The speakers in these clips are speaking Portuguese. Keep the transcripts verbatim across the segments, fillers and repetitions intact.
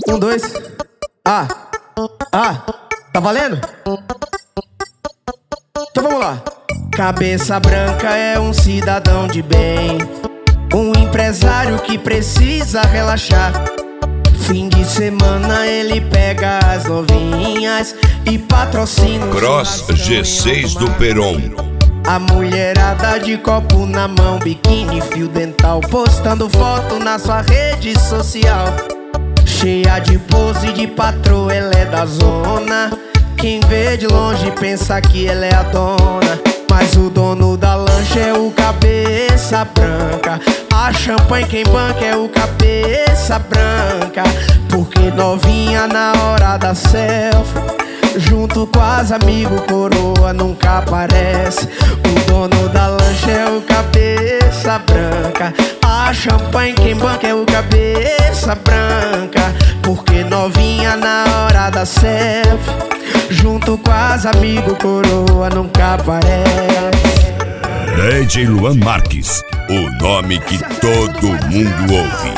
Um, dois. Ah, ah, tá valendo? Então vamos lá. Cabeça branca é um cidadão de bem, um empresário que precisa relaxar. Fim de semana ele pega as novinhas e patrocina Cross G seis do Peron. A mulherada de copo na mão, biquíni, fio dental, postando foto na sua rede social. Cheia de pose de patroa, ela é da zona. Quem vê de longe pensa que ela é a dona, mas o dono da lancha é o cabeça branca. A champanhe quem banca é o cabeça branca. Porque novinha na hora da selfie, junto com as amigos coroa nunca aparece. O dono da lancha é o cabeça branca. A champanhe quem banca é o cabeça branca. Porque novinha na hora da selfie, junto com as amigos coroa nunca aparece. D J Luan Marques, o nome que todo mundo ouve.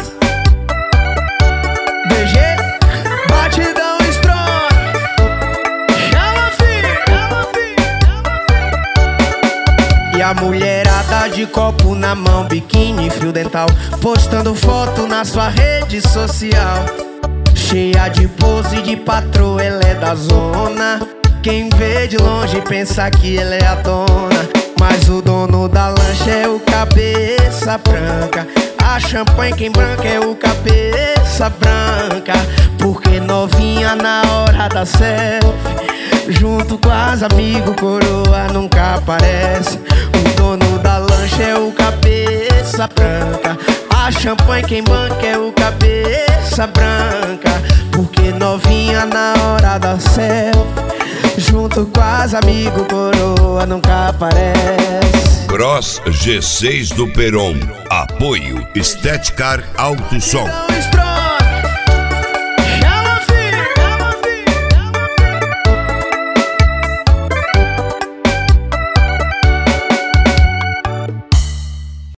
D G, batidão strong. Chama, filho, chama, filho, chama, filho. E a mulherada de copo na mão, biquíni, fio dental, postando foto na sua rede social. Cheia de pose de patroa, ela é da zona. Quem vê de longe pensa que ela é a dona, mas o dono da lancha é o cabeça branca. A champanhe quem branca é o cabeça branca. Porque novinha na hora da selfie, junto com as amigos coroa nunca aparece. O dono da lancha é o cabeça branca. A champanhe quem banca é o cabeça branca. Porque novinha na hora da selfie, junto com as amigos coroa nunca aparece. Cross G seis do Peron. Apoio Estética Alto Som. Não